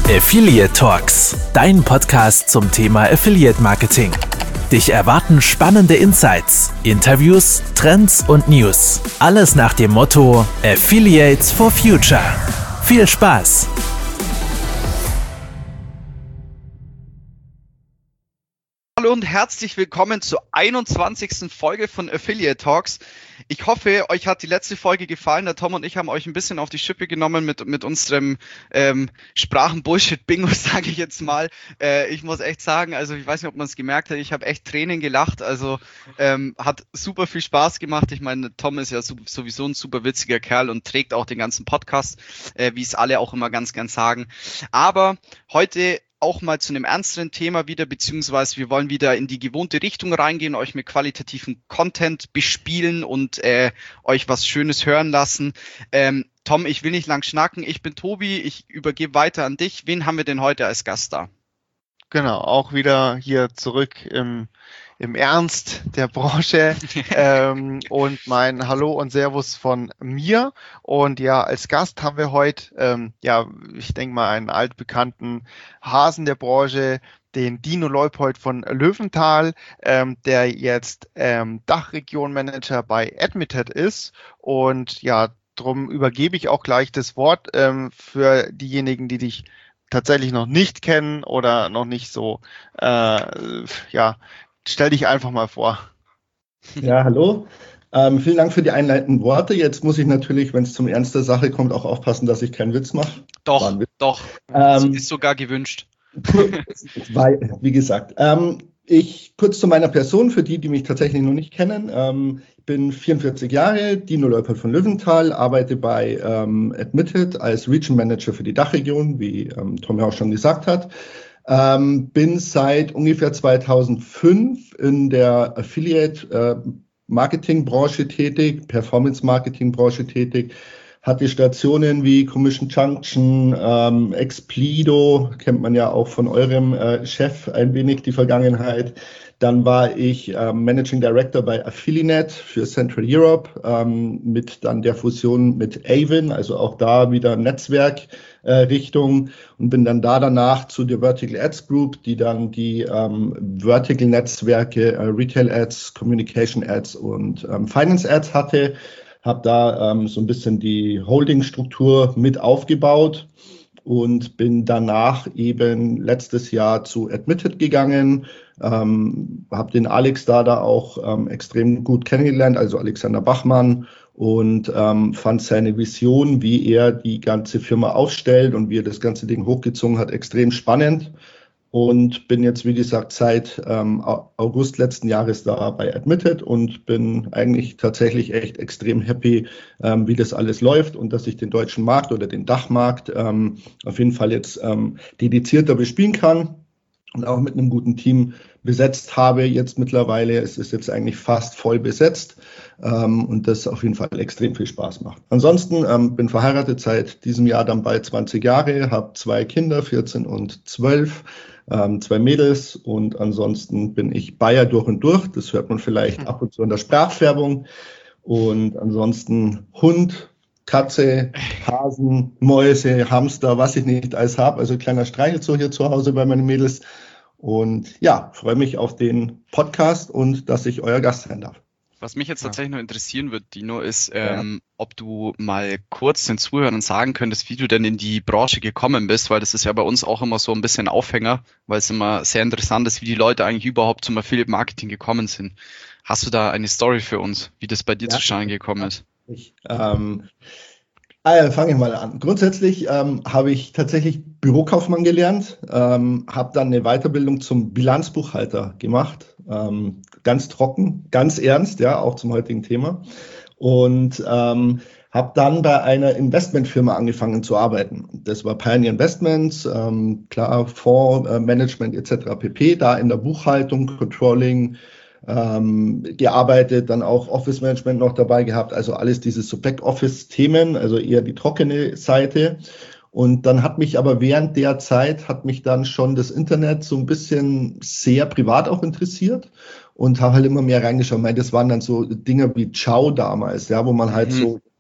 Affiliate Talks, dein Podcast zum Thema Affiliate Marketing. Dich erwarten spannende Insights, Interviews, Trends und News. Alles nach dem Motto Affiliates for Future. Viel Spaß! Hallo und herzlich willkommen zur 21. Folge von Affiliate Talks. Ich hoffe, euch hat die letzte Folge gefallen. Der Tom und ich haben euch ein bisschen auf die Schippe genommen mit unserem Sprachen-Bullshit-Bingo, sage ich jetzt mal. Ich muss echt sagen, also ich weiß nicht, ob man es gemerkt hat, ich habe echt Tränen gelacht. Also hat super viel Spaß gemacht. Ich meine, Tom ist ja sowieso ein super witziger Kerl und trägt auch den ganzen Podcast, wie es alle auch immer ganz gern sagen. Aber heute auch mal zu einem ernsteren Thema wieder, beziehungsweise wir wollen wieder in die gewohnte Richtung reingehen, euch mit qualitativen Content bespielen und euch was Schönes hören lassen. Tom, ich will nicht lang schnacken, ich bin Tobi, ich übergebe weiter an dich. Wen haben wir denn heute als Gast da? Genau, auch wieder hier zurück im Ernst der Branche und mein Hallo und Servus von mir. Und ja, als Gast haben wir heute, ich denke mal, einen altbekannten Hasen der Branche, den Dino Leupold von Löwenthal, der jetzt Dachregion-Manager bei Admitted ist. Und ja, drum übergebe ich auch gleich das Wort für diejenigen, die dich tatsächlich noch nicht kennen oder noch nicht so, stell dich einfach mal vor. Ja, hallo. Vielen Dank für die einleitenden Worte. Jetzt muss ich natürlich, wenn es zum Ernst der Sache kommt, auch aufpassen, dass ich keinen Witz mache. Doch, ist sogar gewünscht. Wie gesagt, ich kurz zu meiner Person, für die mich tatsächlich noch nicht kennen. Ich bin 44 Jahre, Dino Leupold von Löwenthal, arbeite bei Admitted als Region Manager für die Dachregion, wie Tom ja auch schon gesagt hat. Bin seit ungefähr 2005 in der Affiliate-Marketing-Branche tätig, Performance-Marketing-Branche tätig, hatte Stationen wie Commission Junction, Explido, kennt man ja auch von eurem Chef ein wenig die Vergangenheit. Dann war ich Managing Director bei Affiliate für Central Europe mit dann der Fusion mit Avon, also auch da wieder Netzwerkrichtung und bin dann danach zu der Vertical Ads Group, die dann die Vertical Netzwerke, Retail Ads, Communication Ads und Finance Ads hatte. Habe da so ein bisschen die Holding-Struktur mit aufgebaut und bin danach eben letztes Jahr zu Admitted gegangen. Habe den Alex da auch extrem gut kennengelernt, also Alexander Bachmann, und fand seine Vision, wie er die ganze Firma aufstellt und wie er das ganze Ding hochgezogen hat, extrem spannend. Und bin jetzt, wie gesagt, seit August letzten Jahres da bei Admitted und bin eigentlich tatsächlich echt extrem happy, wie das alles läuft und dass ich den deutschen Markt oder den Dachmarkt auf jeden Fall jetzt dedizierter bespielen kann und auch mit einem guten Team besetzt habe jetzt mittlerweile. Es ist jetzt eigentlich fast voll besetzt und das auf jeden Fall extrem viel Spaß macht. Ansonsten bin verheiratet seit diesem Jahr dann bald 20 Jahre, habe 2 Kinder, 14 und 12. 2 Mädels und ansonsten bin ich Bayer durch und durch. Das hört man vielleicht ab und zu in der Sprachfärbung. Und ansonsten Hund, Katze, Hasen, Mäuse, Hamster, was ich nicht alles habe. Also kleiner Streichelzoo hier zu Hause bei meinen Mädels. Und ja, freue mich auf den Podcast und dass ich euer Gast sein darf. Was mich jetzt tatsächlich noch interessieren wird, Dino, ist, ob du mal kurz den Zuhörern sagen könntest, wie du denn in die Branche gekommen bist, weil das ist ja bei uns auch immer so ein bisschen Aufhänger, weil es immer sehr interessant ist, wie die Leute eigentlich überhaupt zum Affiliate-Marketing gekommen sind. Hast du da eine Story für uns, wie das bei dir zustande gekommen ist? Fange ich mal an. Grundsätzlich habe ich tatsächlich Bürokaufmann gelernt, habe dann eine Weiterbildung zum Bilanzbuchhalter gemacht, ganz trocken, ganz ernst, ja, auch zum heutigen Thema. Und habe dann bei einer Investmentfirma angefangen zu arbeiten. Das war Pioneer Investments, klar, Fondsmanagement etc. pp. Da in der Buchhaltung, Controlling, gearbeitet, dann auch Office Management noch dabei gehabt, also alles diese so Backoffice-Themen, also eher die trockene Seite. Und dann hat mich aber während der Zeit, hat mich dann schon das Internet so ein bisschen sehr privat auch interessiert und habe halt immer mehr reingeschaut. Das waren dann so Dinge wie Ciao damals, ja, wo man halt so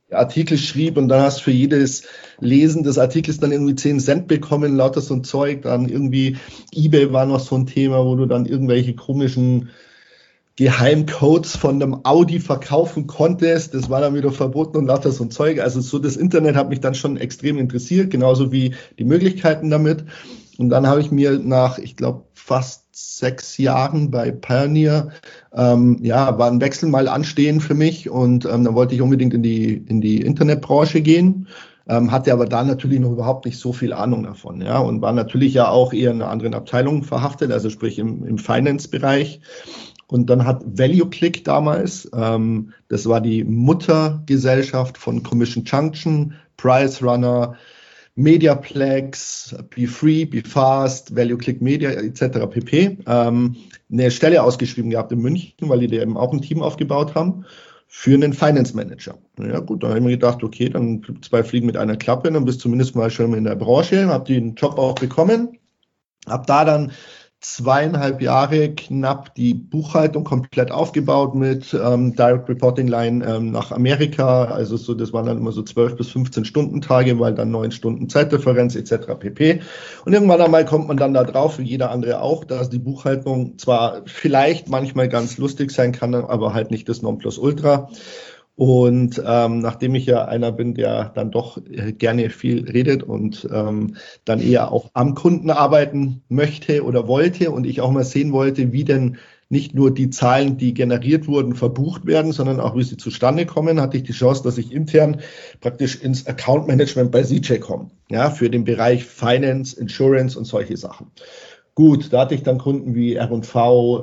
Artikel schrieb und dann hast du für jedes Lesen des Artikels dann irgendwie 10 Cent bekommen, lauter so ein Zeug. Dann irgendwie eBay war noch so ein Thema, wo du dann irgendwelche komischen Geheimcodes von einem Audi verkaufen konntest. Das war dann wieder verboten und lauter so ein Zeug. Also so das Internet hat mich dann schon extrem interessiert, genauso wie die Möglichkeiten damit. Und dann habe ich mir nach, ich glaube, fast 6 Jahren bei Pioneer, war ein Wechsel mal anstehen für mich und dann wollte ich unbedingt in die Internetbranche gehen, hatte aber da natürlich noch überhaupt nicht so viel Ahnung davon, ja, und war natürlich ja auch eher in einer anderen Abteilung verhaftet, also sprich im Finance-Bereich. Und dann hat ValueClick damals, das war die Muttergesellschaft von Commission Junction, Price Runner, Mediaplex, BeFree, BeFast, ValueClick Media etc. pp. Eine Stelle ausgeschrieben gehabt in München, weil die da eben auch ein Team aufgebaut haben für einen Finance Manager. Ja gut, dann habe ich mir gedacht, okay, dann 2 Fliegen mit einer Klappe, dann bist du zumindest mal schon in der Branche, habe den Job auch bekommen, habe da dann 2,5 Jahre knapp die Buchhaltung komplett aufgebaut mit Direct Reporting Line nach Amerika. Also so, das waren dann immer so 12 bis 15 Stunden Tage, weil dann 9 Stunden Zeitdifferenz etc. pp. Und irgendwann einmal kommt man dann da drauf, wie jeder andere auch, dass die Buchhaltung zwar vielleicht manchmal ganz lustig sein kann, aber halt nicht das Nonplusultra. Und nachdem ich ja einer bin, der dann doch gerne viel redet und dann eher auch am Kunden arbeiten möchte oder wollte und ich auch mal sehen wollte, wie denn nicht nur die Zahlen, die generiert wurden, verbucht werden, sondern auch wie sie zustande kommen, hatte ich die Chance, dass ich intern praktisch ins Account Management bei CJ komme, ja, für den Bereich Finance, Insurance und solche Sachen. Gut, da hatte ich dann Kunden wie R&V,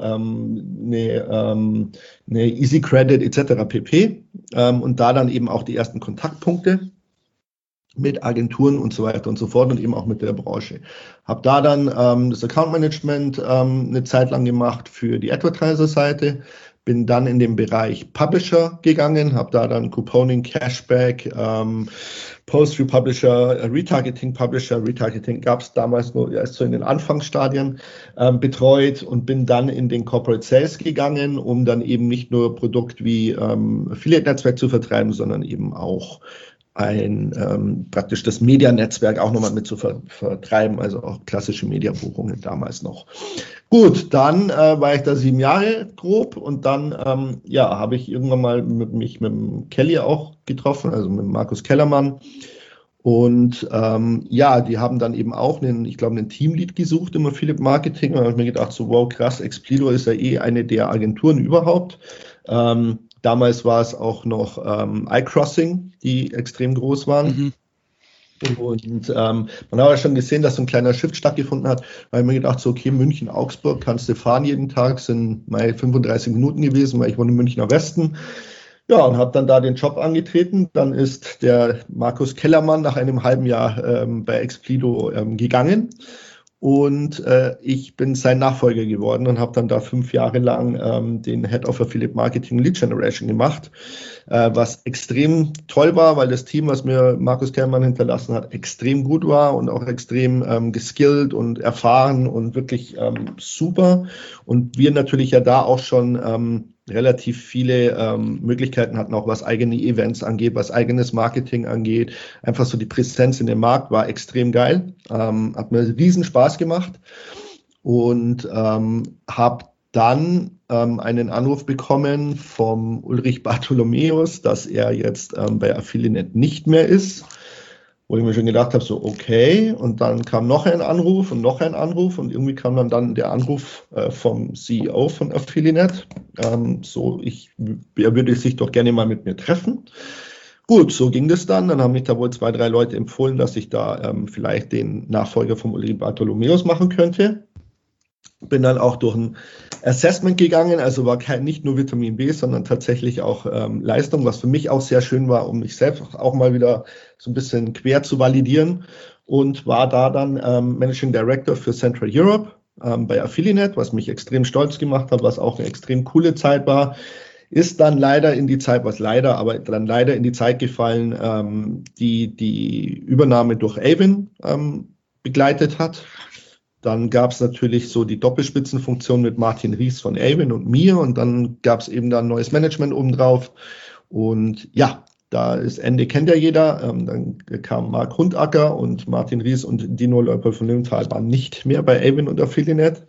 eine Easy Credit etc. pp. Und da dann eben auch die ersten Kontaktpunkte mit Agenturen und so weiter und so fort und eben auch mit der Branche. Habe da dann das Account Management eine Zeit lang gemacht für die Advertiser-Seite, bin dann in den Bereich Publisher gegangen, habe da dann Couponing, Cashback, Post-View Publisher, Retargeting Publisher, Retargeting gab es damals nur erst so in den Anfangsstadien betreut und bin dann in den Corporate Sales gegangen, um dann eben nicht nur Produkt wie Affiliate-Netzwerk zu vertreiben, sondern eben auch praktisch das Medianetzwerk auch nochmal mit zu vertreiben, also auch klassische Mediabuchungen damals noch. Gut, dann war ich da 7 Jahre grob und dann habe ich irgendwann mal mich mit dem Kelly auch getroffen, also mit Markus Kellermann. Und die haben dann eben auch einen Teamlead gesucht im Affiliate Marketing. Und da habe ich mir gedacht, so wow, krass, Explido ist ja eine der Agenturen überhaupt. Damals war es auch noch iCrossing, die extrem groß waren. Und man hat ja schon gesehen, dass so ein kleiner Shift stattgefunden hat, weil ich mir gedacht, so okay, München, Augsburg, kannst du fahren jeden Tag, sind mal 35 Minuten gewesen, weil ich wohne im Münchner Westen. Ja, und habe dann da den Job angetreten. Dann ist der Markus Kellermann nach einem halben Jahr bei Explido gegangen. Und ich bin sein Nachfolger geworden und habe dann da 5 Jahre lang den Head of Affiliate Marketing Lead Generation gemacht, was extrem toll war, weil das Team, was mir Markus Kellermann hinterlassen hat, extrem gut war und auch extrem geskillt und erfahren und wirklich super. Und wir natürlich ja da auch schon relativ viele Möglichkeiten hatten, auch was eigene Events angeht, was eigenes Marketing angeht. Einfach so die Präsenz in dem Markt war extrem geil. Hat mir riesen Spaß gemacht und habe dann einen Anruf bekommen vom Ulrich Bartholomäus, dass er jetzt bei Affiliate nicht mehr ist. Wo ich mir schon gedacht habe, so okay, und dann kam noch ein Anruf und und irgendwie kam dann der Anruf vom CEO von Affiliate. Er würde sich doch gerne mal mit mir treffen. Gut, so ging das dann. Dann haben mich da wohl 2, 3 Leute empfohlen, dass ich da vielleicht den Nachfolger vom Ulrich Bartholomäus machen könnte. Bin dann auch durch ein Assessment gegangen, also war nicht nur Vitamin B, sondern tatsächlich auch Leistung, was für mich auch sehr schön war, um mich selbst auch mal wieder so ein bisschen quer zu validieren und war da dann Managing Director für Central Europe bei Affiliate, was mich extrem stolz gemacht hat, was auch eine extrem coole Zeit war. Ist dann leider in die Zeit gefallen, die Übernahme durch Avon begleitet hat. Dann gab es natürlich so die Doppelspitzenfunktion mit Martin Ries von Avon und mir und dann gab es eben da ein neues Management obendrauf. Und ja, Da ist Ende, kennt ja jeder. Dann kam Marc Hundacker und Martin Ries und Dino Leupold von Lümthal waren nicht mehr bei Avon und Affiliate.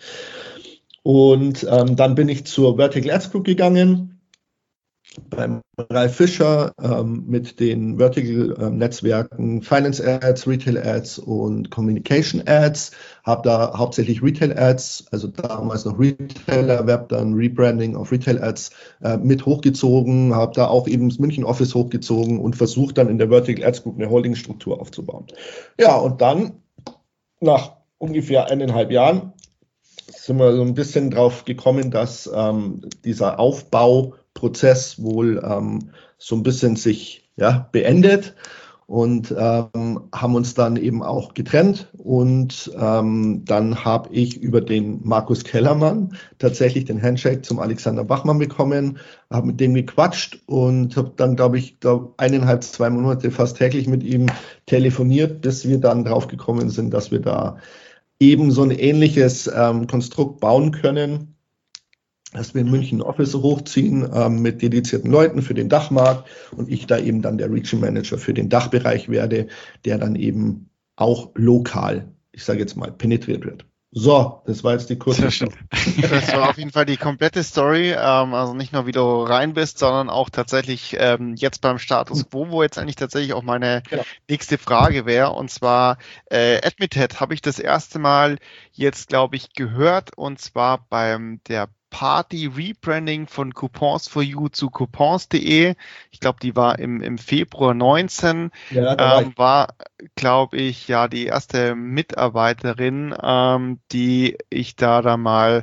Und dann bin ich zur Vertical Ads Group gegangen, beim Ralf Fischer mit den Vertical-Netzwerken Finance Ads, Retail Ads und Communication Ads. Habe da hauptsächlich Retail Ads, also damals noch Retailer Web, dann Rebranding auf Retail Ads mit hochgezogen. Habe da auch eben das München Office hochgezogen und versucht dann in der Vertical Ads Group eine Holding-Struktur aufzubauen. Ja, und dann nach ungefähr 1,5 Jahren sind wir so ein bisschen drauf gekommen, dass dieser Aufbauprozess wohl so ein bisschen sich beendet und haben uns dann eben auch getrennt und dann habe ich über den Markus Kellermann tatsächlich den Handshake zum Alexander Bachmann bekommen, habe mit dem gequatscht und habe dann, glaube ich, 1,5, 2 Monate fast täglich mit ihm telefoniert, bis wir dann drauf gekommen sind, dass wir da eben so ein ähnliches Konstrukt bauen können, dass wir in München ein Office hochziehen mit dedizierten Leuten für den Dachmarkt und ich da eben dann der Region Manager für den Dachbereich werde, der dann eben auch lokal, ich sage jetzt mal, penetriert wird. So, das war jetzt die kurze Story. Das war auf jeden Fall die komplette Story, also nicht nur wie du rein bist, sondern auch tatsächlich jetzt beim Status Quo, wo jetzt eigentlich tatsächlich auch meine nächste Frage wäre, und zwar Admitted habe ich das erste Mal jetzt, glaube ich, gehört, und zwar beim der Party Rebranding von Coupons for You zu coupons.de. Ich glaube, die war im Februar 19. Ja, war, glaube ich, ja die erste Mitarbeiterin, die ich da mal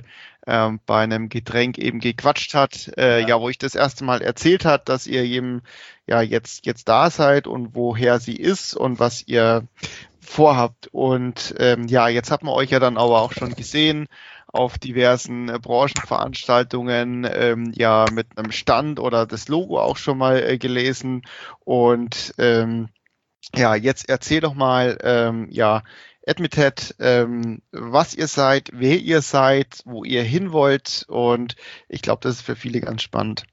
bei einem Getränk eben gequatscht hat, wo ich das erste Mal erzählt hat, dass ihr eben jetzt da seid und woher sie ist und was ihr vorhabt. Und jetzt hat man euch ja dann aber auch schon gesehen auf diversen Branchenveranstaltungen, mit einem Stand oder das Logo auch schon mal gelesen. Und jetzt erzähl doch mal, Admitted, was ihr seid, wer ihr seid, wo ihr hin wollt. Und ich glaube, das ist für viele ganz spannend.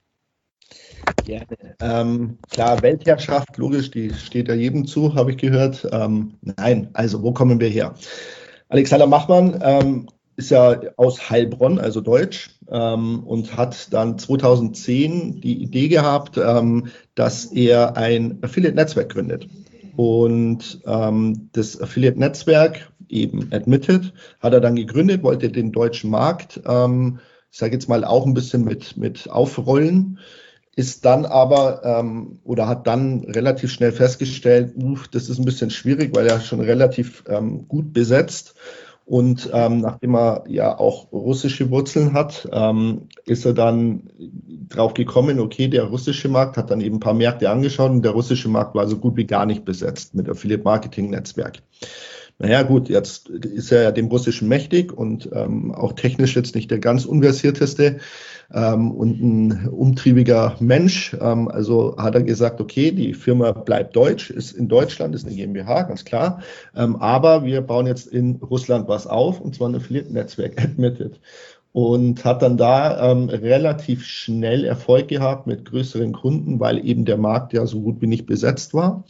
Gerne. Klar, Weltherrschaft, logisch, die steht ja jedem zu, habe ich gehört. Nein, also wo kommen wir her? Alexander Bachmann ist ja aus Heilbronn, also deutsch, und hat dann 2010 die Idee gehabt, dass er ein Affiliate-Netzwerk gründet. Und das Affiliate-Netzwerk, eben Admitted, hat er dann gegründet, wollte den deutschen Markt, ich sage jetzt mal, auch ein bisschen mit aufrollen, ist dann aber hat dann relativ schnell festgestellt, das ist ein bisschen schwierig, weil er schon relativ gut besetzt. Und nachdem er ja auch russische Wurzeln hat, ist er dann drauf gekommen, okay, der russische Markt hat dann eben ein paar Märkte angeschaut und der russische Markt war so gut wie gar nicht besetzt mit Affiliate-Marketing-Netzwerk. Naja gut, jetzt ist er ja dem Russischen mächtig und auch technisch jetzt nicht der ganz unversierteste und ein umtriebiger Mensch. Also hat er gesagt, okay, die Firma bleibt deutsch, ist in Deutschland, ist eine GmbH, ganz klar. Aber wir bauen jetzt in Russland was auf, und zwar ein Affiliate-Netzwerk, Admitted. Und hat dann da relativ schnell Erfolg gehabt mit größeren Kunden, weil eben der Markt ja so gut wie nicht besetzt war.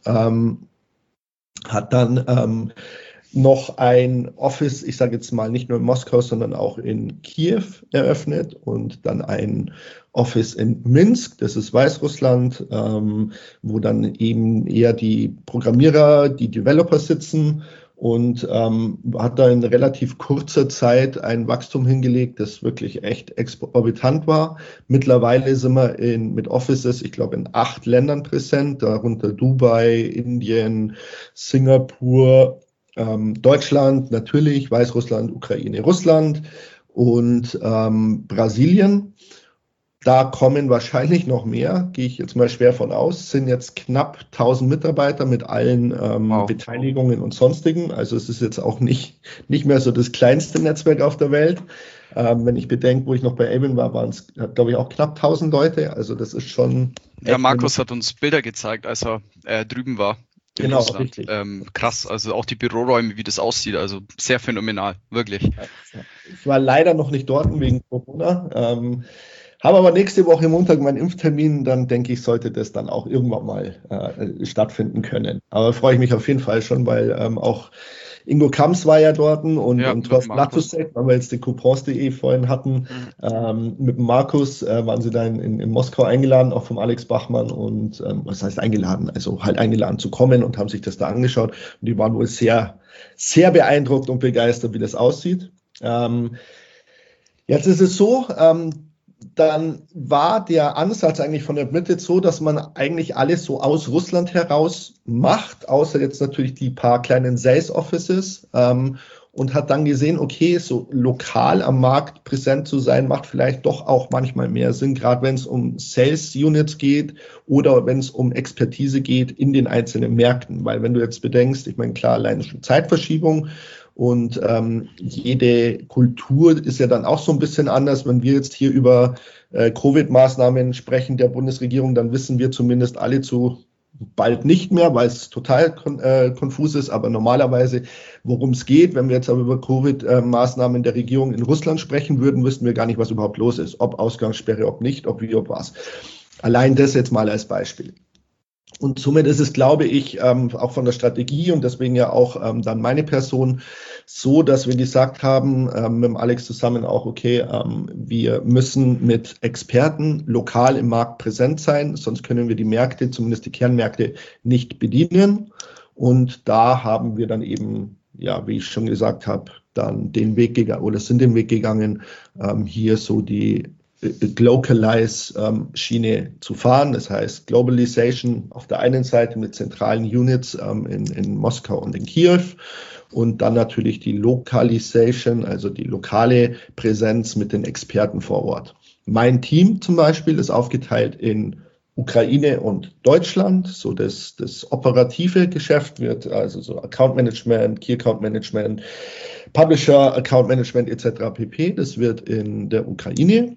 Hat dann noch ein Office, ich sage jetzt mal nicht nur in Moskau, sondern auch in Kiew eröffnet und dann ein Office in Minsk, das ist Weißrussland, wo dann eben eher die Programmierer, die Developer sitzen, und hat da in relativ kurzer Zeit ein Wachstum hingelegt, das wirklich echt exorbitant war. Mittlerweile sind wir mit Offices, ich glaube, in 8 Ländern präsent, darunter Dubai, Indien, Singapur, Deutschland natürlich, Weißrussland, Ukraine, Russland und Brasilien. Da kommen wahrscheinlich noch mehr, gehe ich jetzt mal schwer von aus, sind jetzt knapp 1000 Mitarbeiter mit allen Beteiligungen und sonstigen. Also es ist jetzt auch nicht mehr so das kleinste Netzwerk auf der Welt. Wenn ich bedenke, wo ich noch bei Avon war, waren es, glaube ich, auch knapp 1000 Leute. Also das ist schon... Ja, Markus hat uns Bilder gezeigt, als er drüben war. Genau, richtig. Krass, also auch die Büroräume, wie das aussieht, also sehr phänomenal, wirklich. Ich war leider noch nicht dort wegen Corona. Habe aber nächste Woche Montag meinen Impftermin, dann denke ich, sollte das dann auch irgendwann mal stattfinden können. Aber freue ich mich auf jeden Fall schon, weil auch Ingo Kamps war ja dort und Thorsten Latusek, weil wir jetzt den Coupons.de vorhin hatten, mit dem Markus waren sie da in Moskau eingeladen, auch vom Alex Bachmann und was heißt eingeladen? Also halt eingeladen zu kommen und haben sich das da angeschaut und die waren wohl sehr, sehr beeindruckt und begeistert, wie das aussieht. Jetzt ist es so, dann war der Ansatz eigentlich von Admitted so, dass man eigentlich alles so aus Russland heraus macht, außer jetzt natürlich die paar kleinen Sales Offices, und hat dann gesehen, okay, so lokal am Markt präsent zu sein, macht vielleicht doch auch manchmal mehr Sinn, gerade wenn es um Sales Units geht oder wenn es um Expertise geht in den einzelnen Märkten. Weil wenn du jetzt bedenkst, ich meine, klar, alleine schon Zeitverschiebung, und jede Kultur ist ja dann auch so ein bisschen anders. Wenn wir jetzt hier über Covid-Maßnahmen sprechen der Bundesregierung, dann wissen wir zumindest alle zu bald nicht mehr, weil es total konfus ist. Aber normalerweise, worum es geht, wenn wir jetzt aber über Covid-Maßnahmen der Regierung in Russland sprechen würden, wüssten wir gar nicht, was überhaupt los ist. Ob Ausgangssperre, ob nicht, ob wie, ob was. Allein das jetzt mal als Beispiel. Und somit ist es, glaube ich, auch von der Strategie und deswegen ja auch dann meine Person so, dass wir gesagt haben, mit dem Alex zusammen auch, okay, wir müssen mit Experten lokal im Markt präsent sein, sonst können wir die Märkte, zumindest die Kernmärkte, nicht bedienen. Und da haben wir dann eben, ja, wie ich schon gesagt habe, dann den Weg gegangen oder sind den Weg gegangen, hier so die Localize-Schiene zu fahren. Das heißt Globalization auf der einen Seite mit zentralen Units in Moskau und in Kiew und dann natürlich die Localization, also die lokale Präsenz mit den Experten vor Ort. Mein Team zum Beispiel ist aufgeteilt in Ukraine und Deutschland, so das operative Geschäft wird, also so Account Management, Key Account Management, Publisher Account Management etc. pp. Das wird in der Ukraine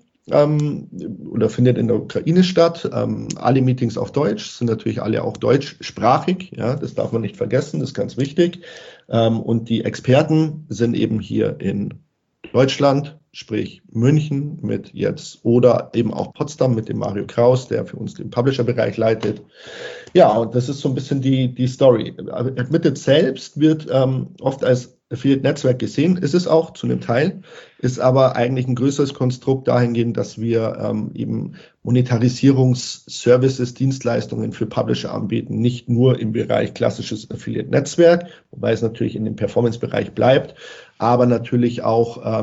oder findet in der Ukraine statt. Alle Meetings auf Deutsch, sind natürlich alle auch deutschsprachig, ja, das darf man nicht vergessen, das ist ganz wichtig. Und die Experten sind eben hier in Deutschland, sprich München mit jetzt oder eben auch Potsdam mit dem Mario Kraus, der für uns den Publisher-Bereich leitet. Ja, und das ist so ein bisschen die Story. Admitted selbst wird oft als Affiliate-Netzwerk gesehen, ist es auch zu einem Teil, ist aber eigentlich ein größeres Konstrukt dahingehend, dass wir eben Monetarisierungsservices, Dienstleistungen für Publisher anbieten, nicht nur im Bereich klassisches Affiliate-Netzwerk, wobei es natürlich in dem Performance-Bereich bleibt, aber natürlich auch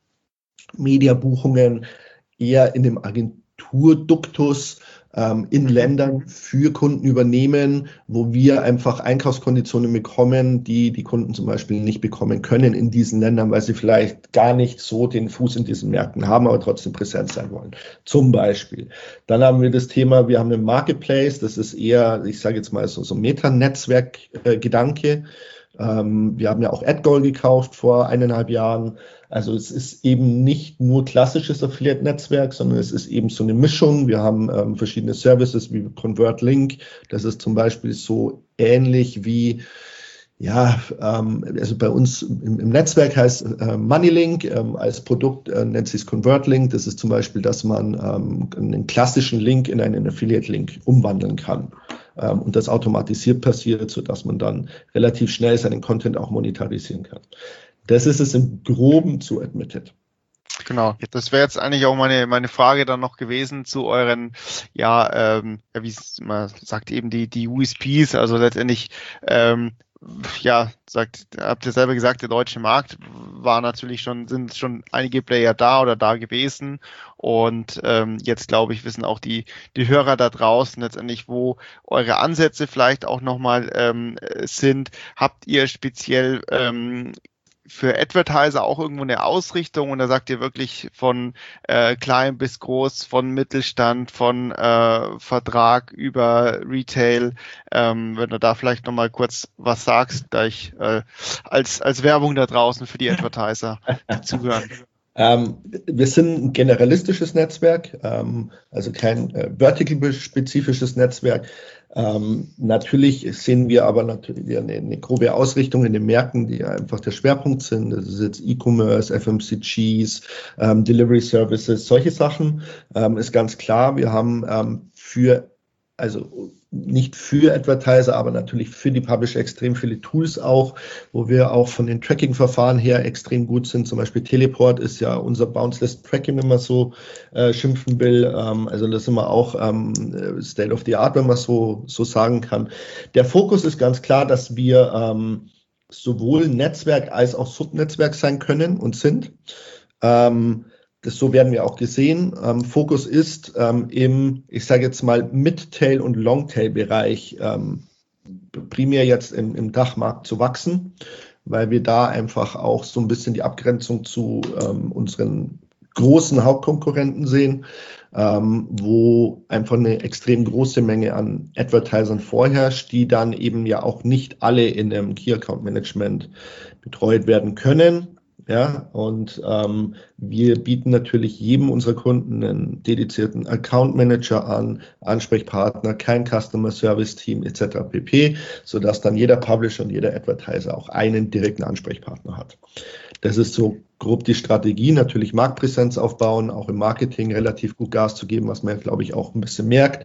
Mediabuchungen eher in dem Agenturduktus in Ländern für Kunden übernehmen, wo wir einfach Einkaufskonditionen bekommen, die die Kunden zum Beispiel nicht bekommen können in diesen Ländern, weil sie vielleicht gar nicht so den Fuß in diesen Märkten haben, aber trotzdem präsent sein wollen. Zum Beispiel. Dann haben wir das Thema, wir haben einen Marketplace, das ist eher, ich sage jetzt mal so Meta-Netzwerk-Gedanke. Wir haben ja auch AdGoal gekauft vor 1,5 Jahren. Also es ist eben nicht nur klassisches Affiliate-Netzwerk, sondern es ist eben so eine Mischung. Wir haben verschiedene Services wie ConvertLink. Das ist zum Beispiel so ähnlich wie, ja, also bei uns im Netzwerk heißt MoneyLink, als Produkt nennt sich es ConvertLink. Das ist zum Beispiel, dass man einen klassischen Link in einen Affiliate-Link umwandeln kann. Und das automatisiert passiert, sodass man dann relativ schnell seinen Content auch monetarisieren kann. Das ist es im Groben zu Admitted. Genau, das wäre jetzt eigentlich auch meine Frage dann noch gewesen zu euren, wie man sagt, eben die USPs, also letztendlich, habt ihr selber gesagt, der deutsche Markt sind schon einige Player da oder da gewesen und jetzt glaube ich, wissen auch die Hörer da draußen letztendlich, wo eure Ansätze vielleicht auch nochmal sind. Habt ihr speziell für Advertiser auch irgendwo eine Ausrichtung und da sagt ihr wirklich von klein bis groß, von Mittelstand, von Vertrag über Retail, wenn du da vielleicht nochmal kurz was sagst, da ich als Werbung da draußen für die Advertiser, die zuhören. Wir sind ein generalistisches Netzwerk, also kein vertical-spezifisches Netzwerk. Natürlich sehen wir aber natürlich eine grobe Ausrichtung in den Märkten, die einfach der Schwerpunkt sind. Das ist jetzt E-Commerce, FMCGs, Delivery Services, solche Sachen. Ist ganz klar, wir haben also nicht für Advertiser, aber natürlich für die Publisher extrem viele Tools auch, wo wir auch von den Tracking-Verfahren her extrem gut sind. Zum Beispiel Teleport ist ja unser Bounce-List Tracking, wenn man so schimpfen will. Also das sind wir auch State of the Art, wenn man so sagen kann. Der Fokus ist ganz klar, dass wir sowohl Netzwerk als auch Subnetzwerk sein können und sind. So werden wir auch gesehen. Fokus ist ich sage jetzt mal, Mid-Tail- und Long-Tail-Bereich primär jetzt im Dachmarkt zu wachsen, weil wir da einfach auch so ein bisschen die Abgrenzung zu unseren großen Hauptkonkurrenten sehen, wo einfach eine extrem große Menge an Advertisern vorherrscht, die dann eben ja auch nicht alle in einem Key Account Management betreut werden können. Ja, und wir bieten natürlich jedem unserer Kunden einen dedizierten Account Manager an, Ansprechpartner, kein Customer Service Team etc. pp., sodass dann jeder Publisher und jeder Advertiser auch einen direkten Ansprechpartner hat. Das ist so grob die Strategie, natürlich Marktpräsenz aufbauen, auch im Marketing relativ gut Gas zu geben, was man, glaube ich, auch ein bisschen merkt.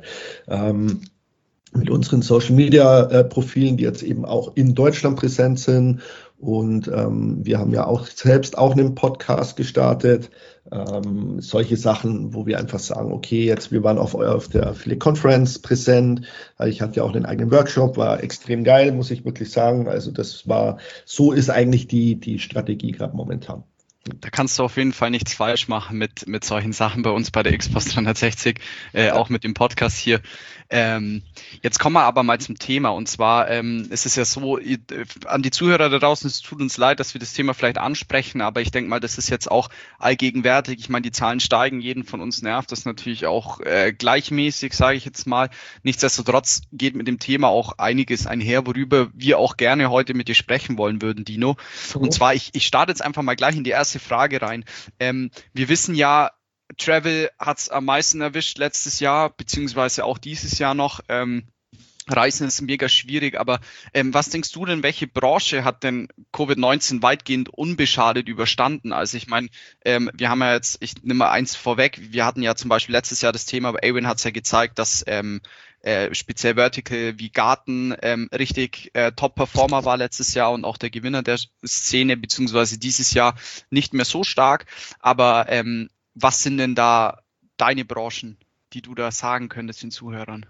Mit unseren Social-Media-Profilen, die jetzt eben auch in Deutschland präsent sind. Und wir haben ja auch selbst auch einen Podcast gestartet. Solche Sachen, wo wir einfach sagen, okay, jetzt wir waren auf der Affiliate Conference präsent. Ich hatte ja auch einen eigenen Workshop, war extrem geil, muss ich wirklich sagen. Also so ist eigentlich die Strategie gerade momentan. Da kannst du auf jeden Fall nichts falsch machen mit solchen Sachen bei uns bei der Xbox 360, auch mit dem Podcast hier. Jetzt kommen wir aber mal zum Thema, und zwar ist es ja so, an die Zuhörer da draußen, es tut uns leid, dass wir das Thema vielleicht ansprechen, aber ich denke mal, das ist jetzt auch allgegenwärtig. Ich meine, die Zahlen steigen, jeden von uns nervt das natürlich auch gleichmäßig, sage ich jetzt mal. Nichtsdestotrotz geht mit dem Thema auch einiges einher, worüber wir auch gerne heute mit dir sprechen wollen würden, Dino. Und zwar, ich starte jetzt einfach mal gleich in die erste Frage rein. Wir wissen ja, Travel hat es am meisten erwischt letztes Jahr, beziehungsweise auch dieses Jahr noch. Reisen ist mega schwierig, aber was denkst du denn, welche Branche hat denn Covid-19 weitgehend unbeschadet überstanden? Also ich meine, wir haben ja jetzt, ich nehme mal eins vorweg, wir hatten ja zum Beispiel letztes Jahr das Thema, aber Awin hat es ja gezeigt, dass speziell Vertical wie Garten richtig Top-Performer war letztes Jahr und auch der Gewinner der Szene, beziehungsweise dieses Jahr nicht mehr so stark, aber was sind denn da deine Branchen, die du da sagen könntest den Zuhörern?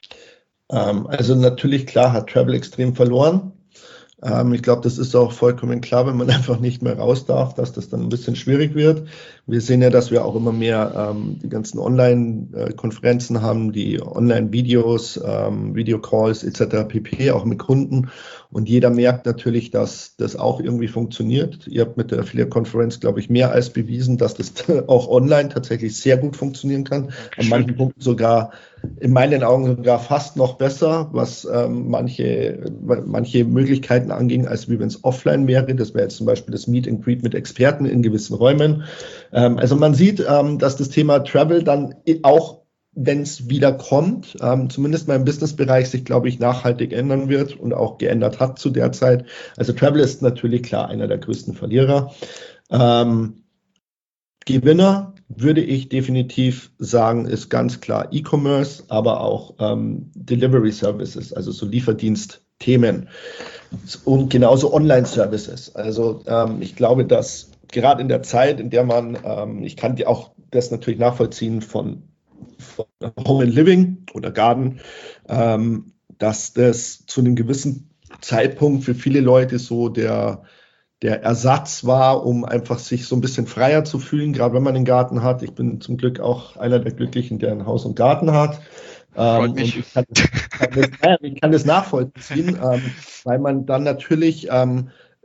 Also natürlich, klar, hat Travel extrem verloren. Ich glaube, das ist auch vollkommen klar, wenn man einfach nicht mehr raus darf, dass das dann ein bisschen schwierig wird. Wir sehen ja, dass wir auch immer mehr die ganzen Online-Konferenzen haben, die Online-Videos, Videocalls etc. pp. Auch mit Kunden. Und jeder merkt natürlich, dass das auch irgendwie funktioniert. Ihr habt mit der Affiliate-Konferenz, glaube ich, mehr als bewiesen, dass das auch online tatsächlich sehr gut funktionieren kann. An manchen Punkten sogar, in meinen Augen sogar fast noch besser, was manche Möglichkeiten anging, als wie wenn es offline wäre. Das wäre jetzt zum Beispiel das Meet and Greet mit Experten in gewissen Räumen. Also man sieht, dass das Thema Travel dann auch, wenn es wieder kommt, zumindest mal im Businessbereich sich, glaube ich, nachhaltig ändern wird und auch geändert hat zu der Zeit. Also Travel ist natürlich klar einer der größten Verlierer. Gewinner würde ich definitiv sagen, ist ganz klar E-Commerce, aber auch Delivery Services, also so Lieferdienstthemen und genauso Online-Services. Also ich glaube, dass gerade in der Zeit, in der man, ich kann dir auch das natürlich nachvollziehen von Home and Living oder Garden, dass das zu einem gewissen Zeitpunkt für viele Leute so der Ersatz war, um einfach sich so ein bisschen freier zu fühlen, gerade wenn man einen Garten hat. Ich bin zum Glück auch einer der Glücklichen, der ein Haus und Garten hat. Und ich kann das nachvollziehen, weil man dann natürlich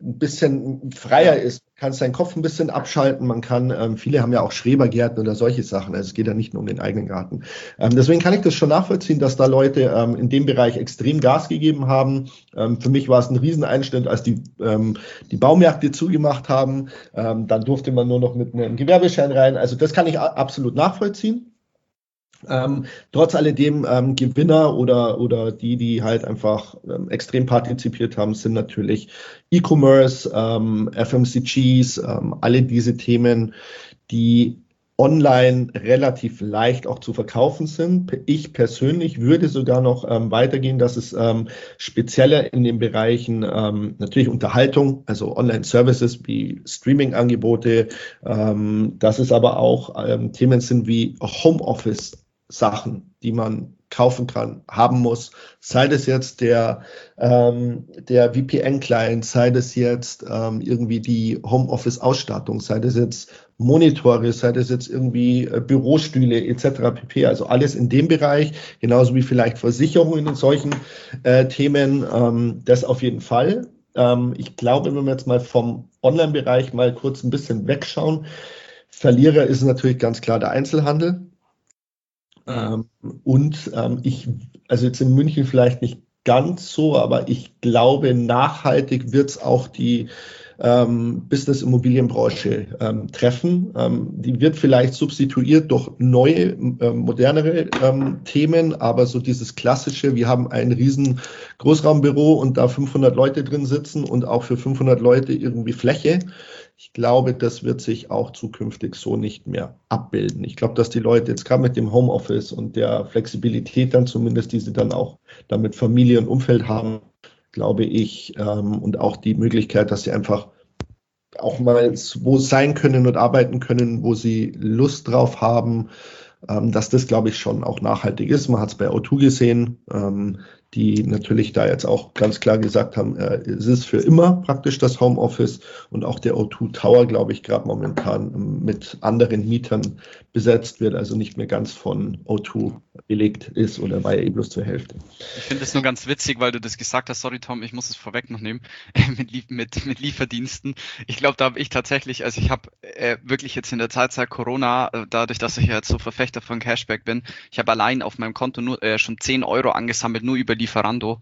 ein bisschen freier ist. Man kann seinen Kopf ein bisschen abschalten. Man kann, viele haben ja auch Schrebergärten oder solche Sachen. Also es geht ja nicht nur um den eigenen Garten. Deswegen kann ich das schon nachvollziehen, dass da Leute in dem Bereich extrem Gas gegeben haben. Für mich war es ein Rieseneinschnitt, als die Baumärkte zugemacht haben. Dann durfte man nur noch mit einem Gewerbeschein rein. Also das kann ich absolut nachvollziehen. Trotz alledem Gewinner oder die halt einfach extrem partizipiert haben, sind natürlich E-Commerce, FMCGs, alle diese Themen, die online relativ leicht auch zu verkaufen sind. Ich persönlich würde sogar noch weitergehen, dass es spezieller in den Bereichen natürlich Unterhaltung, also Online-Services wie Streaming-Angebote, dass es aber auch Themen sind wie Homeoffice, Sachen, die man kaufen kann, haben muss, sei das jetzt der VPN-Client, sei das jetzt irgendwie die Homeoffice-Ausstattung, sei das jetzt Monitore, sei das jetzt irgendwie Bürostühle etc. pp. Also alles in dem Bereich, genauso wie vielleicht Versicherungen in solchen Themen, das auf jeden Fall. Ich glaube, wenn wir jetzt mal vom Online-Bereich mal kurz ein bisschen wegschauen, Verlierer ist natürlich ganz klar der Einzelhandel. Also jetzt in München vielleicht nicht ganz so, aber ich glaube, nachhaltig wird es auch die Business-Immobilienbranche treffen. Die wird vielleicht substituiert durch neue, modernere Themen, aber so dieses klassische, wir haben ein riesen Großraumbüro und da 500 Leute drin sitzen und auch für 500 Leute irgendwie Fläche. Ich glaube, das wird sich auch zukünftig so nicht mehr abbilden. Ich glaube, dass die Leute jetzt gerade mit dem Homeoffice und der Flexibilität dann zumindest, die sie dann auch damit Familie und Umfeld haben, glaube ich, und auch die Möglichkeit, dass sie einfach auch mal wo sein können und arbeiten können, wo sie Lust drauf haben, dass das, glaube ich, schon auch nachhaltig ist. Man hat es bei O2 gesehen, die natürlich da jetzt auch ganz klar gesagt haben, es ist für immer praktisch das Homeoffice und auch der O2 Tower, glaube ich, gerade momentan mit anderen Mietern besetzt wird, also nicht mehr ganz von O2 belegt ist oder war ja bloß zur Hälfte. Ich finde es nur ganz witzig, weil du das gesagt hast, sorry Tom, ich muss es vorweg noch nehmen, mit Lieferdiensten. Ich glaube, da habe ich tatsächlich, also ich habe wirklich jetzt in der Zeit seit Corona, dadurch, dass ich jetzt so Verfechter von Cashback bin, ich habe allein auf meinem Konto nur schon 10 Euro angesammelt, nur über Lieferando.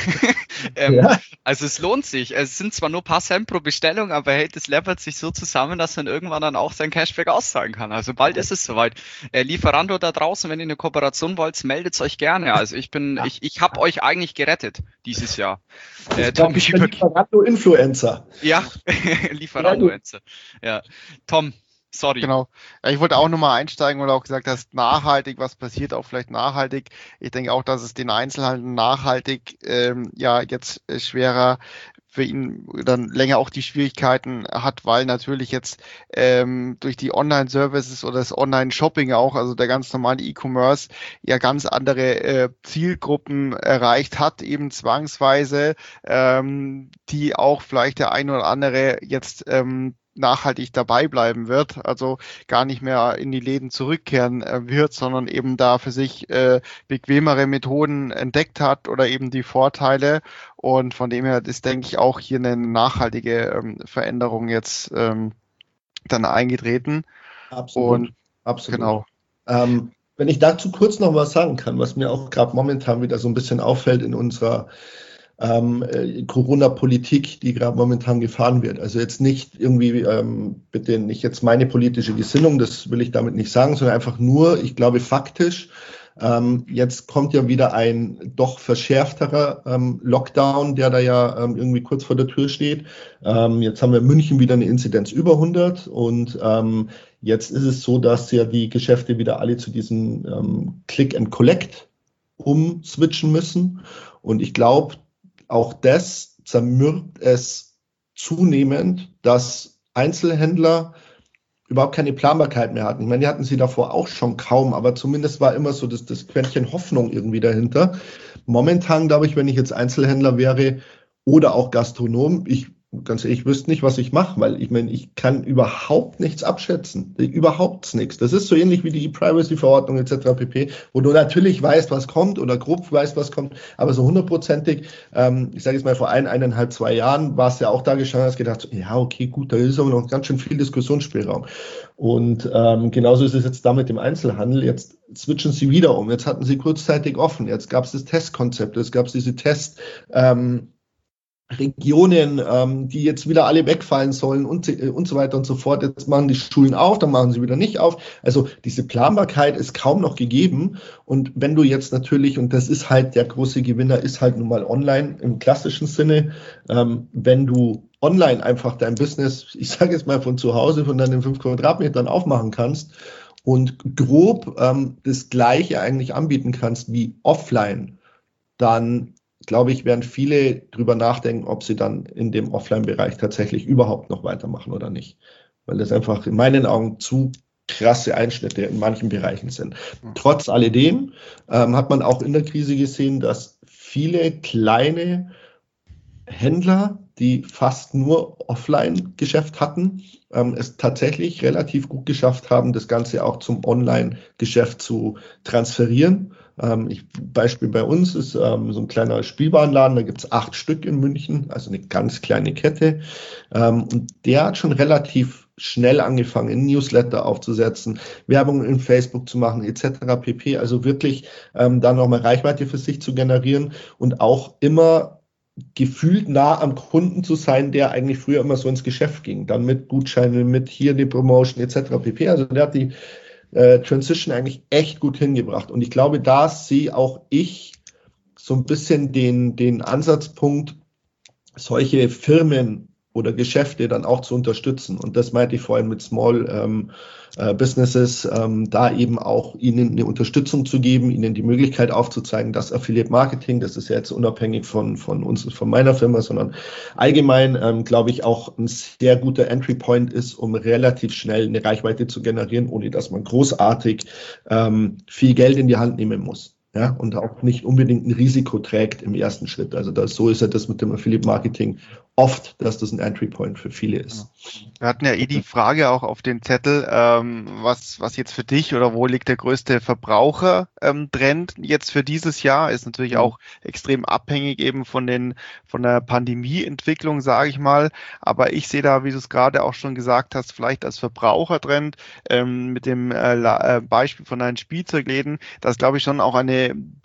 Ja. Also es lohnt sich. Es sind zwar nur ein paar Cent pro Bestellung, aber hey, das läppert sich so zusammen, dass man irgendwann dann auch sein Cashback auszahlen kann. Also bald ist es soweit. Lieferando da draußen, wenn ihr eine Kooperation wollt, meldet euch gerne. Also ich habe euch eigentlich gerettet dieses Jahr. Tom, ich bin Lieferando-Influencer. Ja, Lieferando-Influencer. Ja, Tom. Sorry. Genau. Ja, ich wollte auch nochmal einsteigen, weil du auch gesagt hast, nachhaltig, was passiert auch vielleicht nachhaltig. Ich denke auch, dass es den Einzelhandel nachhaltig jetzt schwerer für ihn dann länger auch die Schwierigkeiten hat, weil natürlich jetzt durch die Online-Services oder das Online-Shopping auch, also der ganz normale E-Commerce, ja ganz andere Zielgruppen erreicht hat, eben zwangsweise, die auch vielleicht der ein oder andere jetzt nachhaltig dabei bleiben wird, also gar nicht mehr in die Läden zurückkehren wird, sondern eben da für sich bequemere Methoden entdeckt hat oder eben die Vorteile. Und von dem her ist, denke ich, auch hier eine nachhaltige Veränderung jetzt dann eingetreten. Absolut. Genau. Wenn ich dazu kurz noch was sagen kann, was mir auch gerade momentan wieder so ein bisschen auffällt in unserer Corona-Politik, die gerade momentan gefahren wird. Also jetzt nicht irgendwie, bitte nicht jetzt meine politische Gesinnung, das will ich damit nicht sagen, sondern einfach nur, ich glaube faktisch, jetzt kommt ja wieder ein doch verschärfterer Lockdown, der da ja irgendwie kurz vor der Tür steht. Jetzt haben wir in München wieder eine Inzidenz über 100 und jetzt ist es so, dass ja die Geschäfte wieder alle zu diesem Click and Collect umswitchen müssen. Und ich glaube, auch das zermürbt es zunehmend, dass Einzelhändler überhaupt keine Planbarkeit mehr hatten. Ich meine, die hatten sie davor auch schon kaum, aber zumindest war immer so das Quäntchen Hoffnung irgendwie dahinter. Momentan, glaube ich, wenn ich jetzt Einzelhändler wäre oder auch Gastronom, ich ganz ehrlich, ich wüsste nicht, was ich mache, weil ich meine, ich kann überhaupt nichts abschätzen. Überhaupt nichts. Das ist so ähnlich wie die E-Privacy-Verordnung etc. pp., wo du natürlich weißt, was kommt oder grob weißt, was kommt, aber so hundertprozentig, ich sage jetzt mal vor 1,5, 2 Jahren war es ja auch da gestanden, hast gedacht, ja, okay, gut, da ist aber noch ganz schön viel Diskussionsspielraum. Und genauso ist es jetzt da mit dem Einzelhandel. Jetzt switchen sie wieder um. Jetzt hatten sie kurzzeitig offen. Jetzt gab es das Testkonzept. Es gab diese Regionen, die jetzt wieder alle wegfallen sollen und so weiter und so fort. Jetzt machen die Schulen auf, dann machen sie wieder nicht auf. Also diese Planbarkeit ist kaum noch gegeben. Und wenn du jetzt natürlich, und das ist halt der große Gewinner, ist halt nun mal online im klassischen Sinne, wenn du online einfach dein Business, ich sage jetzt mal von zu Hause, von deinen 5 Quadratmetern aufmachen kannst und grob das Gleiche eigentlich anbieten kannst wie offline, dann glaube ich, werden viele drüber nachdenken, ob sie dann in dem Offline-Bereich tatsächlich überhaupt noch weitermachen oder nicht. Weil das einfach in meinen Augen zu krasse Einschnitte in manchen Bereichen sind. Trotz alledem hat man auch in der Krise gesehen, dass viele kleine Händler, die fast nur Offline-Geschäft hatten, es tatsächlich relativ gut geschafft haben, das Ganze auch zum Online-Geschäft zu transferieren. Beispiel bei uns ist so ein kleiner Spielwarenladen, da gibt es 8 Stück in München, also eine ganz kleine Kette. Und der hat schon relativ schnell angefangen, einen Newsletter aufzusetzen, Werbung in Facebook zu machen, etc. pp. Also wirklich da nochmal Reichweite für sich zu generieren und auch immer gefühlt nah am Kunden zu sein, der eigentlich früher immer so ins Geschäft ging. Dann mit Gutscheinen, mit hier die Promotion, etc. pp. Also der hat die Transition eigentlich echt gut hingebracht. Und ich glaube, da sehe auch ich so ein bisschen den Ansatzpunkt, solche Firmen oder Geschäfte dann auch zu unterstützen. Und das meinte ich vorhin mit Small Businesses, da eben auch ihnen eine Unterstützung zu geben, ihnen die Möglichkeit aufzuzeigen, dass Affiliate Marketing, das ist ja jetzt unabhängig von uns, von meiner Firma, sondern allgemein, glaube ich, auch ein sehr guter Entry Point ist, um relativ schnell eine Reichweite zu generieren, ohne dass man großartig viel Geld in die Hand nehmen muss. Ja, und auch nicht unbedingt ein Risiko trägt im ersten Schritt. Also so ist ja das mit dem Affiliate Marketing oft, dass das ein Entry Point für viele ist. Wir hatten ja die Frage auch auf den Zettel, was jetzt für dich oder wo liegt der größte Verbrauchertrend jetzt für dieses Jahr? Ist natürlich auch extrem abhängig eben von der Pandemieentwicklung, sage ich mal. Aber ich sehe da, wie du es gerade auch schon gesagt hast, vielleicht als Verbrauchertrend mit dem Beispiel von deinen Spielzeugläden, dass, glaube ich, schon auch eine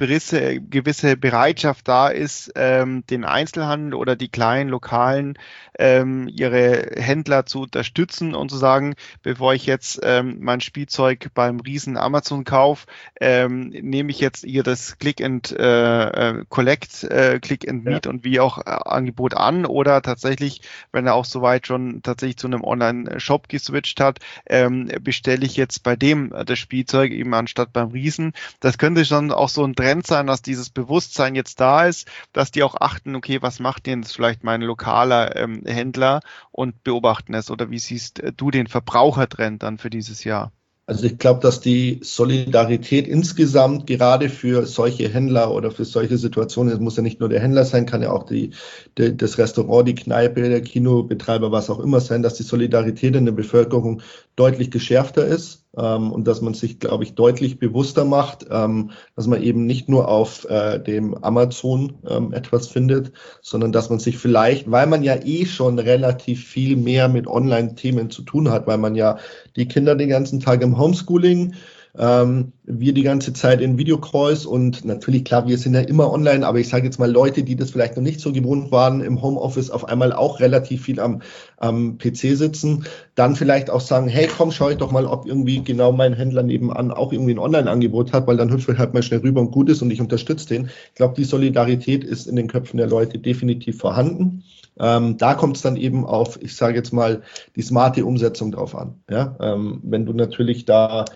gewisse Bereitschaft da ist, den Einzelhandel oder die kleinen lokalen ihre Händler zu unterstützen und zu sagen, bevor ich jetzt mein Spielzeug beim riesen Amazon kaufe, nehme ich jetzt hier das Click and Collect, Click and Meet und wie auch Angebot an, oder tatsächlich, wenn er auch soweit schon tatsächlich zu einem Online-Shop geswitcht hat, bestelle ich jetzt bei dem das Spielzeug eben anstatt beim Riesen. Das könnte schon auch so ein Trend sein, dass dieses Bewusstsein jetzt da ist, dass die auch achten, okay, was macht denn jetzt vielleicht mein lokaler Händler, und beobachten es. Oder wie siehst du den Verbrauchertrend dann für dieses Jahr? Also ich glaube, dass die Solidarität insgesamt gerade für solche Händler oder für solche Situationen, es muss ja nicht nur der Händler sein, kann ja auch das Restaurant, die Kneipe, der Kinobetreiber, was auch immer sein, dass die Solidarität in der Bevölkerung deutlich geschärfter ist und dass man sich, glaube ich, deutlich bewusster macht, dass man eben nicht nur auf dem Amazon etwas findet, sondern dass man sich vielleicht, weil man ja schon relativ viel mehr mit Online-Themen zu tun hat, weil man ja die Kinder den ganzen Tag im Homeschooling, wir die ganze Zeit in Videocalls und natürlich, klar, wir sind ja immer online, aber ich sage jetzt mal Leute, die das vielleicht noch nicht so gewohnt waren, im Homeoffice auf einmal auch relativ viel am PC sitzen, dann vielleicht auch sagen, hey, komm, schau ich doch mal, ob irgendwie genau mein Händler nebenan auch irgendwie ein Online-Angebot hat, weil dann hüpfe ich halt mal schnell rüber und gut ist und ich unterstütze den. Ich glaube, die Solidarität ist in den Köpfen der Leute definitiv vorhanden. Da kommt es dann eben auf, ich sage jetzt mal, die smarte Umsetzung drauf an. Ja? Wenn du natürlich da